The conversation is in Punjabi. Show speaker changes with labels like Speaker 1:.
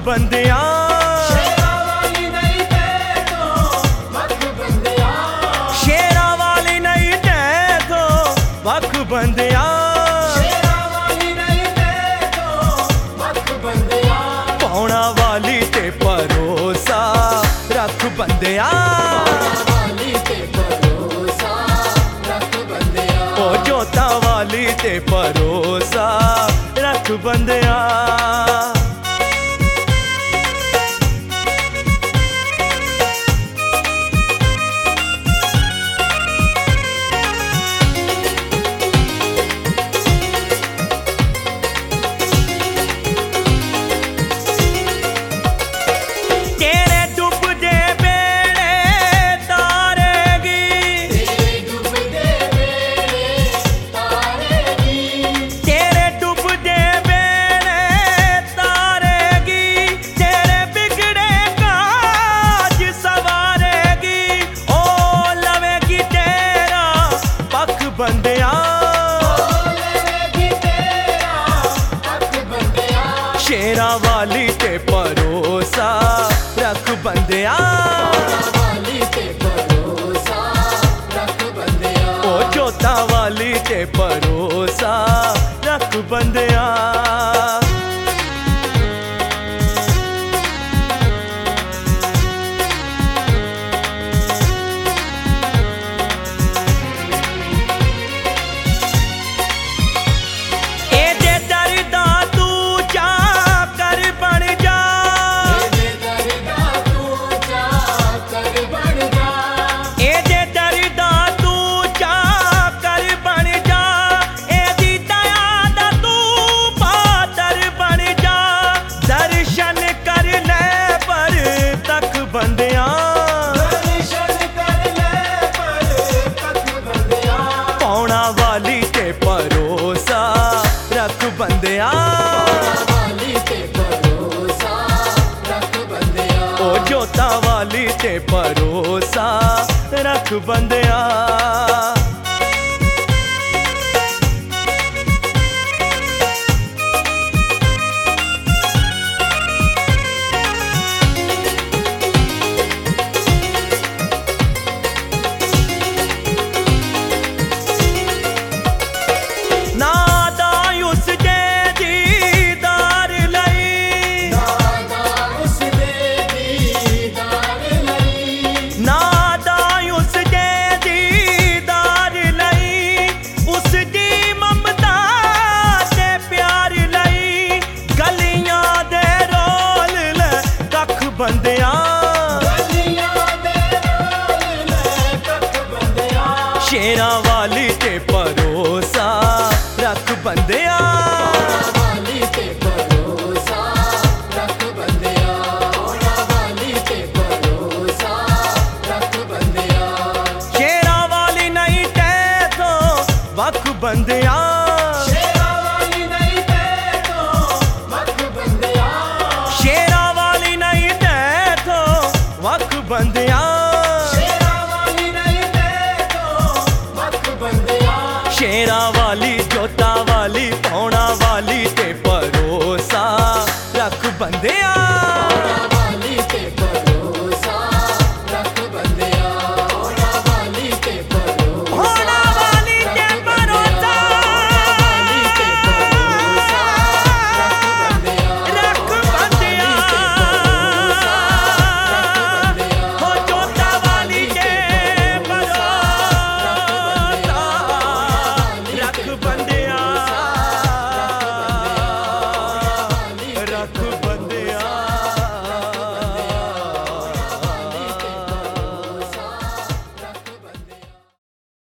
Speaker 1: ਬੰਦਿਆਂ
Speaker 2: ਸ਼ੇਰਾਂ ਵਾਲੀ ਨਹੀਂ ਤੇ ਤੋਂ ਵੱਖ ਬੰਦਿਆਂ
Speaker 1: ਸ਼ੇਰਾਂ ਵਾਲੀ ਨਹੀਂ ਤੇ ਤੋਂ ਵੱਖ ਬੰਦਿਆਂ
Speaker 2: ਸ਼ੇਰਾਂ ਵਾਲੀ ਨਹੀਂ ਤੇ ਤੋਂ ਵੱਖ ਬੰਦਿਆਂ
Speaker 1: ਪਾਉਣਾ ਵਾਲੀ ਤੇ ਭਰੋਸਾ ਰੱਖ ਬੰਦਿਆਂ
Speaker 2: ਵਾਲੀ ਤੇ ਭਰੋਸਾ ਰੱਖ ਬੰਦਿਆਂ
Speaker 1: ਓ ਜੋਤਾਂ ਵਾਲੀ ਤੇ ਭਰੋਸਾ ਰੱਖ ਬੰਦਿਆਂ ਸ਼ੇਰਾਂ ਵਾਲੀ ਤੇ ਭਰੋਸਾ ਰੱਖ ਬੰਦਿਆਂ
Speaker 2: ਵਾਲੀ ਤੇ ਭਰੋਸਾ ਰੱਖ ਬੰਦਿਆਂ
Speaker 1: ਓ ਜੋਤਾਂ ਵਾਲੀ ਤੇ ਭਰੋਸਾ ਰੱਖ ਬੰਦਿਆਂ ਵਾਲੀ ਤੇ ਭਰੋਸਾ ਰੱਖ ਬੰਦਿਆਂ
Speaker 2: ਵਾਲੀ ਤੇ ਭਰੋਸਾ ਰੱਖ ਬੰਦਿਆਂ
Speaker 1: ਓ ਜੋਤਾਂ ਵਾਲੀ ਤੇ ਭਰੋਸਾ ਰੱਖ ਬੰਦਿਆਂ ਸ਼ੇਰਾਂ ਵਾਲੀ ਤੇ ਭਰੋਸਾ ਰੱਖ ਬੰਦਿਆਂ
Speaker 2: ਵਾਲੀ ਤੇ ਭਰੋਸਾ ਰੱਖ ਬੰਦਿਆਂ ਵਾਲੀ ਤੇ ਭਰੋਸਾ ਰੱਖ ਬੰਦਿਆਂ
Speaker 1: ਸ਼ੇਰਾਂ ਵਾਲੀ ਨਹੀਂ ਤੇ ਤੋਂ ਵੱਖ ਬੰਦਿਆਂ
Speaker 2: ਸ਼ੇਰਾਂ ਵਾਲੀ ਨਹੀਂ ਤੇ ਤੋਂ ਵੱਖ ਬੰਦਿਆਂ
Speaker 1: ਸ਼ੇਰਾਂ ਵਾਲੀ ਨਹੀਂ ਤੇ ਤੋਂ ਵੱਖ ਬੰਦਿਆਂ ਸ਼ੇਰਾਂ ਵਾਲੀ ਜੋਤਾਂ ਵਾਲੀ ਪਾਉਣਾ ਵਾਲੀ ਤੇ ਭਰੋਸਾ ਰੱਖ ਬੰਦਿਆਂ